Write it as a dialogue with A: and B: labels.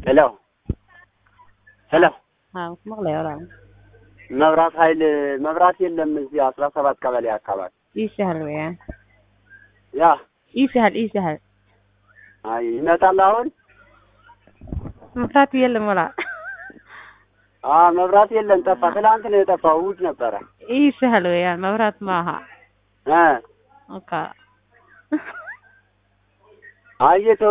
A: ሄሎ ሄሎ
B: መቅለያ ወራ
A: መብራት ኃይል መብራት የለም እዚህ 17 ቀበሌ አካባቢ
B: ይሻል ወይ
A: ያ
B: ይሻል
A: አይ ይመጣል አሁን
B: መብራት የለም ወላ
A: መብራት የለም ጠፋ ትላንት ነው የጠፋው እሑድ ነበረ
B: ይሻል ወይ መብራት ማሃ ኦካ
A: አየቶ